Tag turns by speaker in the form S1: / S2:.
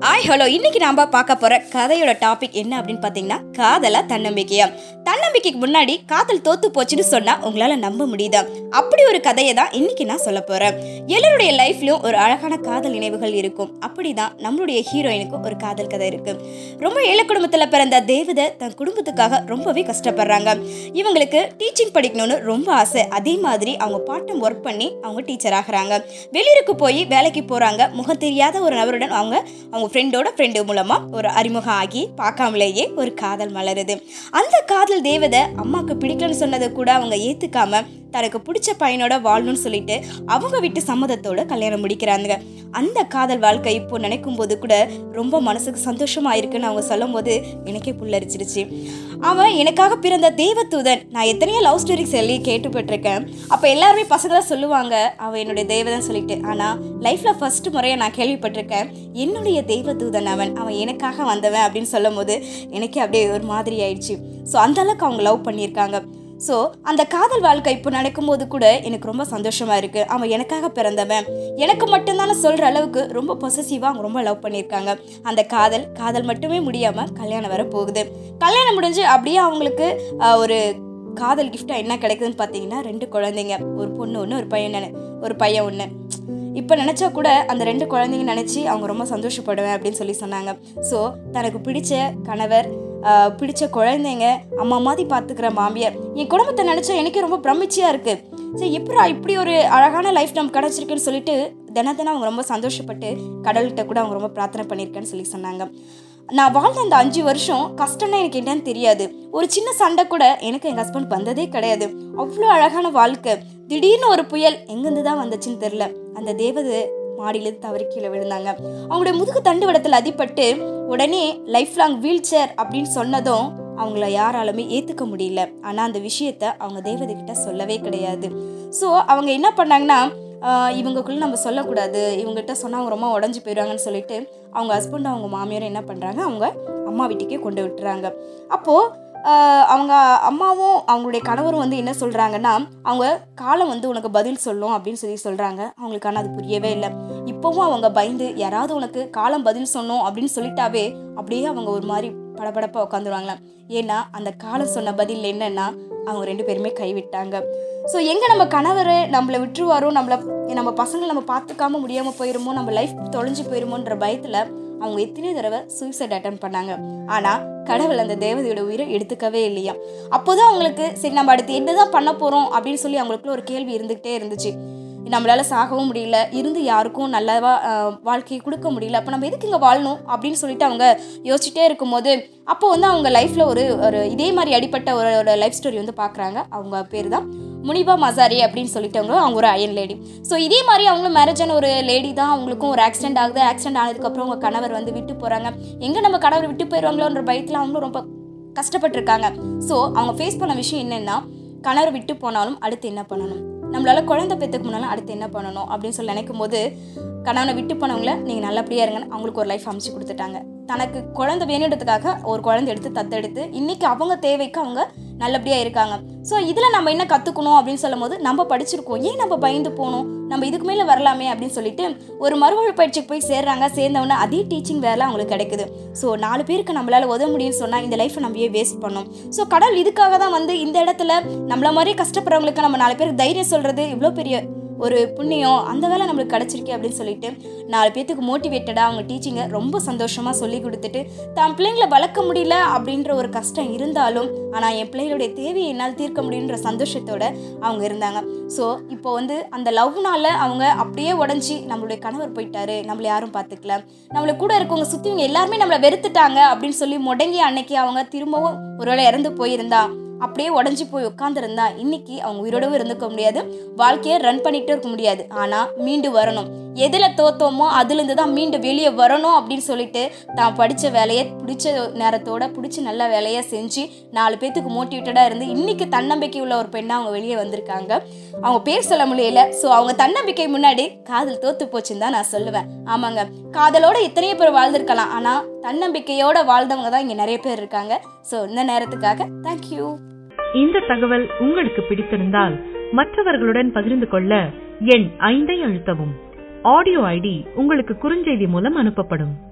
S1: Hello, இன்னைக்கு நாம பார்க்க போற கதையோட டாபிக் என்ன அப்படின்னு பாத்தீங்கன்னா, காதலா தன்னம்பிக்கையா. தன்னம்பிக்கைக்கு முன்னாடி காதல் தோத்து போச்சுன்னு சொன்னா உங்களால நம்ப முடியுதா? அப்படி ஒரு கதையை தான் இன்னைக்கு நான் சொல்ல போறேன். எல்லாருடைய லைஃப்லயும் ஒரு அழகான காதல் நினைவுகள் இருக்கும். அப்படிதான் நம்மளுடைய ஹீரோயினுக்கும் ஒரு காதல் கதை இருக்கு. ரொம்ப ஏழை குடும்பத்துல பிறந்த தேவதை தன் குடும்பத்துக்காக ரொம்பவே கஷ்டப்படுறாங்க. இவங்களுக்கு டீச்சிங் படிக்கணும்னு ரொம்ப ஆசை. அதே மாதிரி அவங்க பார்ட் ஒர்க் பண்ணி அவங்க டீச்சர் ஆகுறாங்க. வெளியூருக்கு போய் வேலைக்கு போறாங்க. முகம் தெரியாத ஒரு நபருடன் அவங்க ஃப்ரெண்டோட ஃப்ரெண்டு மூலமா ஒரு அறிமுகம் ஆகி பார்க்காமலேயே ஒரு காதல் மலருது. அந்த காதல் தேவதை அம்மாவுக்கு பிடிக்கலன்னு சொன்னதை கூட அவங்க ஏத்துக்காம தனக்கு பிடிச்ச பையனோட வாழணும்னு சொல்லிட்டு அவங்க வீட்டு சம்மதத்தோட கல்யாணம் முடிக்கிறாங்க. அந்த காதல் வாழ்க்கை இப்போ நினைக்கும் போது கூட ரொம்ப மனசுக்கு சந்தோஷமா இருக்குன்னு அவங்க சொல்லும் போது எனக்கே புல்லரிச்சிருச்சு. அவன் எனக்காக பிறந்த தேவதூதன். நான் எத்தனையோ லவ் ஸ்டோரிஸ் சொல்லி கேட்டுப்பட்டிருக்கேன். அப்போ எல்லாருமே பசங்க தான் சொல்லுவாங்க அவன் என்னுடைய தேவதான் சொல்லிட்டு. ஆனால் லைஃப்ல ஃபர்ஸ்ட் முறையை நான் கேள்விப்பட்டிருக்கேன் என்னுடைய தேவதூதன் அவன் எனக்காக வந்தவன் அப்படின்னு சொல்லும் போது எனக்கே அப்படியே ஒரு மாதிரி ஆயிடுச்சு. ஸோ அந்த அளவுக்கு அவங்க லவ் பண்ணியிருக்காங்க. ஸோ அந்த காதல் வாழ்க்கை இப்போ நடக்கும்போது கூட எனக்கு ரொம்ப சந்தோஷமாக இருக்குது. அவன் எனக்காக பிறந்தவன் எனக்கு மட்டும்தானே சொல்கிற அளவுக்கு ரொம்ப பொசசிவாக அவங்க ரொம்ப லவ் பண்ணியிருக்காங்க. அந்த காதல் மட்டுமே முடியாமல் கல்யாணம் வர போகுது. கல்யாணம் முடிஞ்சு அப்படியே அவங்களுக்கு ஒரு காதல் கிஃப்டாக என்ன கிடைக்குதுன்னு பார்த்தீங்கன்னா 2 குழந்தைங்க, ஒரு பொண்ணு ஒன்று ஒரு பையன் ஒன்று. இப்போ நினச்சா கூட அந்த 2 குழந்தைங்க நினச்சி அவங்க ரொம்ப சந்தோஷப்படுவேன் அப்படின்னு சொல்லி சொன்னாங்க. ஸோ தனக்கு பிடிச்ச கணவர், பிடிச்ச குழந்தைங்க, அம்மா மாதிரி பார்த்துக்கிற மாமியார், என் குடும்பத்தை நினச்சா எனக்கு ரொம்ப பிரமிச்சியாக இருக்குது. சரி, எப்படா இப்படி ஒரு அழகான லைஃப் நம்ம கிடச்சிருக்குன்னு சொல்லிட்டு தினம் அவங்க ரொம்ப சந்தோஷப்பட்டு கடவுள்கிட்ட கூட அவங்க ரொம்ப பிரார்த்தனை பண்ணியிருக்கேன்னு சொல்லி சொன்னாங்க. நான் வாழ்ந்த அந்த 5 வருஷம் கஷ்டம்னா எனக்கு என்னன்னு தெரியாது. ஒரு சின்ன சண்டை கூட எனக்கு எங்கள் ஹஸ்பண்ட் வந்ததே கிடையாது. அவ்வளோ அழகான வாழ்க்கை. திடீர்னு ஒரு புயல் எங்கேருந்து தான் வந்துச்சுன்னு தெரில. அந்த தேவதை மாடியிலேருந்து தவறி கீழே விழுந்தாங்க. அவங்களுடைய முதுகு தண்டு வடத்தில் அடிபட்டு உடனே லைஃப் லாங் வீல் சேர் அப்படின்னு சொன்னதும் அவங்கள யாராலுமே ஏற்றுக்க முடியல. ஆனால் அந்த விஷயத்த அவங்க தேவதை கிட்ட சொல்லவே கிடையாது. ஸோ அவங்க என்ன பண்ணாங்கன்னா, இவங்களுக்குள்ள நம்ம சொல்லக்கூடாது, இவங்ககிட்ட சொன்னால் அவங்க ரொம்ப உடஞ்சி போயிடுவாங்கன்னு சொல்லிட்டு அவங்க ஹஸ்பண்ட் அவங்க மாமியாரும் என்ன பண்ணுறாங்க, அவங்க அம்மா வீட்டுக்கே கொண்டு விட்டுறாங்க. அப்போது அவங்க அம்மாவும் அவங்களுடைய கணவரும் என்ன சொல்கிறாங்கன்னா, அவங்க காலம் உனக்கு பதில் சொல்லும் அப்படின்னு சொல்கிறாங்க. அவங்களுக்கான அது புரியவே இல்லை. இப்போவும் அவங்க பயந்து யாராவது உனக்கு காலம் பதில் சொன்னோம் அப்படின்னு சொல்லிட்டாவே அப்படியே அவங்க ஒரு மாதிரி படபடப்பாக உட்காந்துருவாங்களாம். ஏன்னா அந்த காலம் சொன்ன பதில் என்னன்னா, அவங்க 2 பேருமே கைவிட்டாங்க. ஸோ எங்கே நம்ம கணவர் நம்மளை விட்டுருவாரோ, நம்ம பசங்களை நம்ம பார்த்துக்காம முடியாமல் போயிருமோ, நம்ம லைஃப் தொலைஞ்சு போயிருமோன்ற பயத்தில் அவங்க எத்தனையோ தடவை சூசைட் அட்டன் பண்ணாங்க. ஆனால் கடவுள் அந்த தேவதையோட உயிரை எடுத்துக்கவே இல்லையா. அப்போதான் அவங்களுக்கு சரி நம்ம அடுத்து என்னதான் பண்ண போகிறோம் அப்படின்னு சொல்லி அவங்களுக்குள்ள ஒரு கேள்வி இருந்துக்கிட்டே இருந்துச்சு. நம்மளால சாகவும் முடியல, இருந்து யாருக்கும் நல்லவா வாழ்க்கையை கொடுக்க முடியல, அப்போ நம்ம எதுக்கு இங்கே வாழணும் அப்படின்னு சொல்லிட்டு அவங்க யோசிச்சுட்டே இருக்கும்போது அப்போ அவங்க லைஃப்பில் ஒரு இதே மாதிரி அடிப்பட்ட ஒரு லைஃப் ஸ்டோரி பார்க்குறாங்க. அவங்க பேர் தான் முனிபா மசாரி அப்படின்னு சொல்லிட்டவங்க. அவங்க ஒரு அயன் லேடி. ஸோ இதே மாதிரி அவங்களும் மேரேஜான ஒரு லேடி தான். அவங்களுக்கும் ஒரு ஆக்சிடென்ட் ஆகுது. ஆக்சிடென்ட் ஆனதுக்கப்புறம் அவங்க கணவர் விட்டு போகிறாங்க. எங்கே நம்ம கணவர் விட்டு போயிடுவாங்களோன்ற பயத்தில் அவங்களும் ரொம்ப கஷ்டப்பட்டுருக்காங்க. ஸோ அவங்க ஃபேஸ் பண்ண விஷயம் என்னென்னா, கணவர் விட்டு போனாலும் அடுத்து என்ன பண்ணணும், நம்மளால குழந்தை பெற்றுக்கு முன்னாலும் அடுத்து என்ன பண்ணணும் அப்படின்னு சொல்லி நினைக்கும் போது கணவனை விட்டு போனவங்கள நீங்கள் நல்லபடியாக இருங்கன்னு அவங்களுக்கு ஒரு லைஃப் அமைச்சு கொடுத்துட்டாங்க. தனக்கு குழந்தை வேணுன்றதுக்காக ஒரு குழந்தை எடுத்து தத்தெடுத்து இன்றைக்கி அவங்க தேவைக்கு அவங்க நல்லபடியாக இருக்காங்க. ஸோ இதில் நம்ம என்ன கற்றுக்கணும் அப்படின்னு சொல்லும் போது, நம்ம படிச்சிருக்கோம், ஏன் நம்ம பயந்து போகணும், நம்ம இதுக்கு மேலே வரலாமே அப்படின்னு சொல்லிட்டு ஒரு மறுவாழ்வு பயிற்சிக்கு போய் சேர்றாங்க. சேர்ந்தவொன்னே அதே டீச்சிங் வேலை அவங்களுக்கு கிடைக்குது. ஸோ 4 பேருக்கு நம்மளால் உதவ முடியும்னு சொன்னால் இந்த லைஃப்பை நம்ம வேஸ்ட் பண்ணோம். ஸோ கடவுள் இதுக்காக தான் இந்த இடத்துல நம்மள மாதிரி கஷ்டப்படுறவங்களுக்கு நம்ம 4 பேருக்கு தைரியம் சொல்கிறது இவ்வளோ பெரிய ஒரு புண்ணியம். அந்த வேலை நம்மளுக்கு கிடச்சிருக்கே அப்படின்னு சொல்லிட்டு 4 பேத்துக்கு மோட்டிவேட்டடாக அவங்க டீச்சிங்கை ரொம்ப சந்தோஷமாக சொல்லி கொடுத்துட்டு, தான் பிள்ளைங்களை வளர்க்க முடியல அப்படின்ற ஒரு கஷ்டம் இருந்தாலும் ஆனால் என் பிள்ளைகளுடைய தேவையை என்னால் தீர்க்க முடியுன்ற சந்தோஷத்தோடு அவங்க இருந்தாங்க. ஸோ இப்போ அந்த லவ்னால அவங்க அப்படியே உடஞ்சி நம்மளுடைய கணவர் போயிட்டாரு, நம்மளை யாரும் பார்த்துக்கல, நம்மளை கூட இருக்கவங்க சுற்றிவங்க எல்லாருமே நம்மளை வெறுத்துட்டாங்க அப்படின்னு சொல்லி முடங்கி அன்னைக்கு அவங்க திரும்பவும் ஒருவேளை இறந்து போயிருந்தா, அப்படியே உடஞ்சி போய் உட்காந்துருந்தா இன்னைக்கு அவங்க உயிரோடவும் இருந்துக்க முடியாது, வாழ்க்கையை ரன் பண்ணிகிட்டே இருக்க முடியாது. ஆனால் மீண்டு வரணும், எதில் தோத்தோமோ அதுலேருந்து தான் மீண்டு வெளியே வரணும் அப்படின்னு சொல்லிட்டு தான் படித்த வேலையை பிடிச்ச நேரத்தோட பிடிச்சி நல்ல வேலையை செஞ்சு 4 பேத்துக்கு மோட்டிவேட்டடாக இருந்து இன்னைக்கு தன்னம்பிக்கை உள்ள ஒரு பெண்ணாக அவங்க வெளியே வந்திருக்காங்க. அவங்க பேர் சொல்ல முடியல. ஸோ அவங்க தன்னம்பிக்கை முன்னாடி காதல் தோத்து போச்சுன்னு தான் நான் சொல்லுவேன். ஆமாங்க, காதலோட எத்தனையோ பேர் வாழ்ந்திருக்கலாம், ஆனால் தன்னம்பிக்கையோட வாழ்ந்தவங்க தான் இங்கே நிறைய பேர் இருக்காங்க. ஸோ இந்த நேரத்துக்காக தேங்க்யூ.
S2: இந்த தகவல் உங்களுக்கு பிடித்திருந்தால் மற்றவர்களுடன் பகிர்ந்து கொள்ள எண் 5 அழுத்தவும். ஆடியோ ஐடி உங்களுக்கு குறுஞ்செய்தி மூலம் அனுப்பப்படும்.